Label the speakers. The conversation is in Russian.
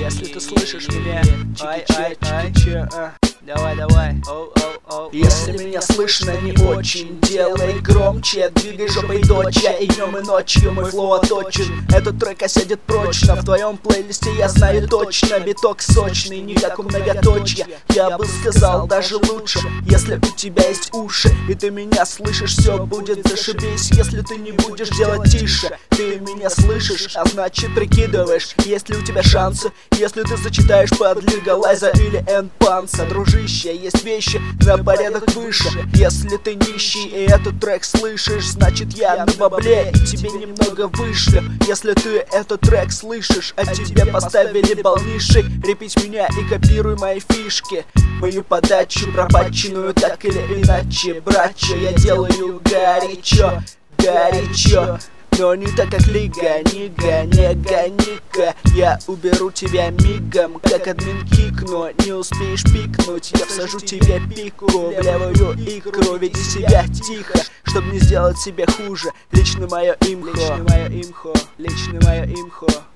Speaker 1: Если ты слышишь меня, давай. Если меня слышно не очень, делай громче, двигай жопой доча. И днем, и ночью мой флоу оточен. Этот трек осядет прочно в твоем плейлисте, я знаю точно. Биток сочный, не как у многоточья. Я бы сказал даже лучше. Если у тебя есть уши и ты меня слышишь, все будет зашибись. Если ты не будешь делать тише, ты меня слышишь, а значит прикидываешь, есть ли у тебя шансы. Если ты зачитаешь под Лигалайза или Энпанса, дружище, есть вещи на порядок выше. Если ты нищий и этот трек слышишь, значит я на бабле и тебе немного вышлю. Если ты этот трек слышишь, а тебе поставили бал ниши, репить меня и копируй мои фишки. Мою подачу пропаченную так или иначе, братча, я делаю горячо, но не так, как Лига, Нига, не гони-ка. Я уберу тебя мигом, как админ кикну. Не успеешь пикнуть, я всажу тебе пику в левую икру. Веди себя тихо, чтобы не сделать себе хуже. Лично мое имхо, лично мое имхо.